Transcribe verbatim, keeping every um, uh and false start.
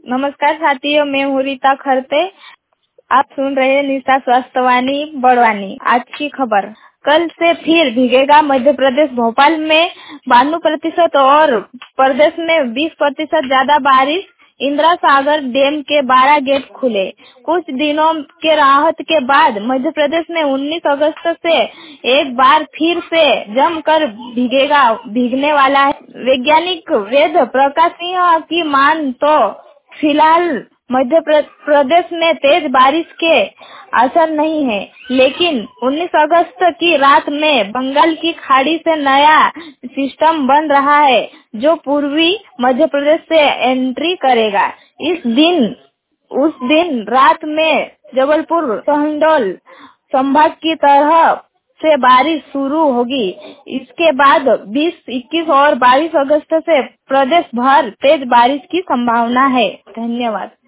नमस्कार साथियों, मैं हूँ रीता खरते। आप सुन रहे हैं निशा स्वास्थ्यवाणी बड़वानी। आज की खबर, कल से फिर भीगेगा मध्य प्रदेश। भोपाल में बानवे प्रतिशत और प्रदेश में बीस प्रतिशत ज्यादा बारिश। इंदिरा सागर डैम के बारह गेट खुले। कुछ दिनों के राहत के बाद मध्य प्रदेश में उन्नीस अगस्त से एक बार फिर से जमकर भीगेगा भीगने वाला है। वैज्ञानिक वेद प्रकाश सिंह की मान तो फिलहाल मध्य प्रदेश में तेज बारिश के असर नहीं है, लेकिन उन्नीस अगस्त की रात में बंगाल की खाड़ी से नया सिस्टम बन रहा है जो पूर्वी मध्य प्रदेश से एंट्री करेगा। इस दिन उस दिन रात में जबलपुर शहडोल संभाग की तरह से बारिश शुरू होगी। इसके बाद बीस, इक्कीस और बाईस अगस्त से प्रदेश भर तेज बारिश की संभावना है। धन्यवाद।